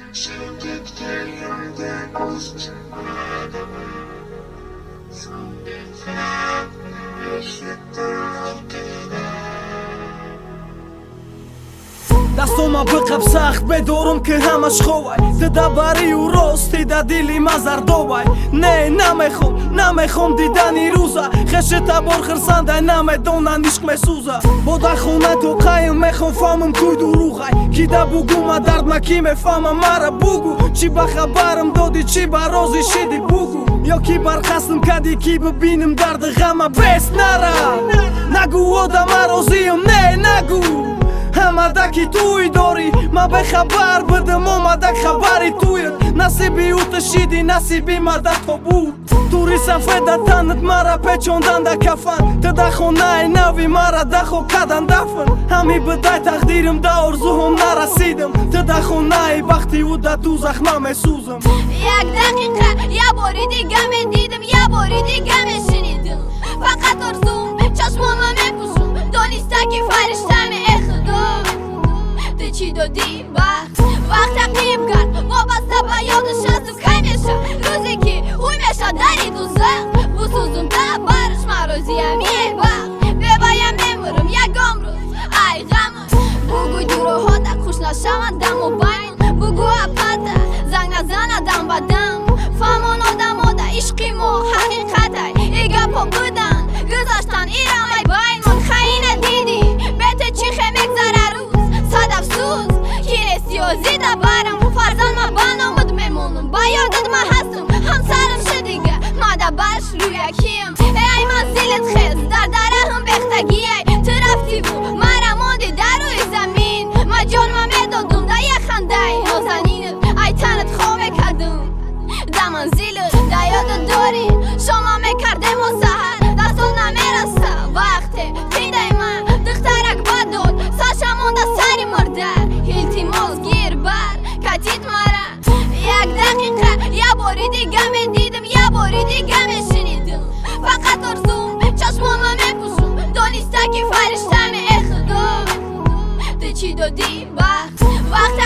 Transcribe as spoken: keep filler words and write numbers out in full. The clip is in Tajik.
دستوما بقب سخت بدورم که همش خوبه دده بری و راستی ده دیلی مزردوبه نه نمیخوم نمیخوم دیدنی روزه خشتا بار خرسنده نمیدونن عشق میسوزه با ده خونه تو قیم میخوم فهمم توی دروغه کی ده بگو ما درد مکی میفهمم مرا بگو چی به خبرم دادی چی به رازی شدی بگو یا کی برخستم کدی کی ببینم درد غمه بس نره نگو آدم رازیم نه نگو همدکی توی داری ما به خبر بدم اومدک خبری تویت نصیبی او تشیدی نصیبی مده تو بود توری صفحه ده تنت مرا پیچوندن ده کفن ته ده خونه نوی مرا ده خو کدن دفن همی بدای تقدیرم ده ارزوهم نرسیدم ته ده خونه بختی و ده دوزخ من میسوزم یک دقیقه یه باری دیگه من دیدم یه باری دیگه میشنیدم فقط ارزوم چشمامو میپوشم دانسته که فرشتم چی دادی وقت وقت قیم کرد وابسته به یادش هستم همیشه روزی که اوی میشه دری دوزخ بسوزم ده برش مرازیم یه وقت ببایم نمورم یکم روز ای غمش بگو دوره ها ده خوش نشم دم و بین بگو اپته زنگ نزنه دم و دم فهمان آدم ها ده عشقی ما حقیقته ای گپا بودن گذاشتن ایرم ای بین من خیینه دیدی بهت چی خیلی میگذره روز صد افسوس که سیازی ده برم فرزن ما بنامد میمونم با یادت ما هستم همسرم شدیگه ما ده برش روی یکیم ای منزلت خیز در دره هم بختگی ای تو رفتی بو مرا ماندی در روی زمین ما جان ما میدادم ده یه خنده ای نازنینت ای تنت خواه کردم ده منزلت ده یادت داری شما میکردم و سهر دستون نمیرسته وقتی خیده من دخترک بداد ساشمون ده سری مرده التماس گیر بر کتیت مرا یک دقیقه یه باری دیگه من دیدم یه باری دیگه میشنیدم فقط ارزوم چشمامو میپوشم دانسته که فرشتم ای خدا تو چی دادی وقت وقت